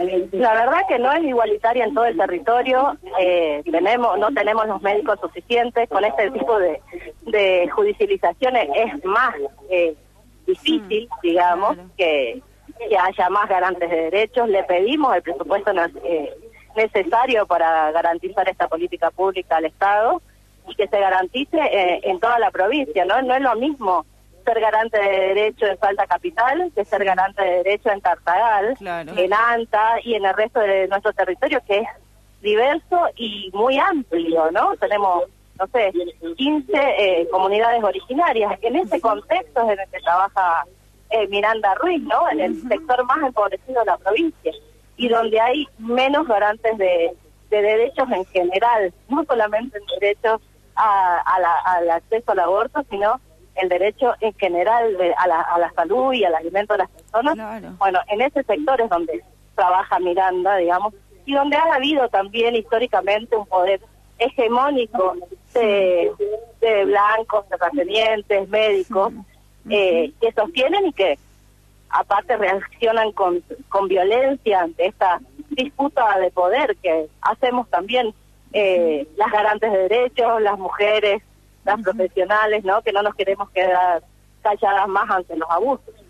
La verdad que no es igualitaria en todo el territorio, no tenemos los médicos suficientes, con este tipo de judicializaciones es más difícil, digamos, Claro. que haya más garantes de derechos. Le pedimos el presupuesto necesario para garantizar esta política pública al Estado y que se garantice en toda la provincia, ¿no? No es lo mismo ser garante de derecho en Salta Capital que ser garante de derecho en Tartagal, Claro. en Anta y en el resto de nuestro territorio, que es diverso y muy amplio, ¿no? Tenemos, no sé, 15 comunidades originarias. En ese contexto es en el que trabaja Miranda Ruiz, ¿no? En el sector más empobrecido de la provincia y donde hay menos garantes de derechos en general, no solamente en derechos al acceso al aborto, sino el derecho en general a la salud y al alimento de las personas. Claro. Bueno, en ese sector es donde trabaja Miranda, digamos, y donde ha habido también históricamente un poder hegemónico de blancos, terratenientes, médicos, que sostienen y que aparte reaccionan con violencia ante esta disputa de poder que hacemos también las garantes de derechos, las mujeres, las profesionales, ¿no? Que no nos queremos quedar calladas más ante los abusos.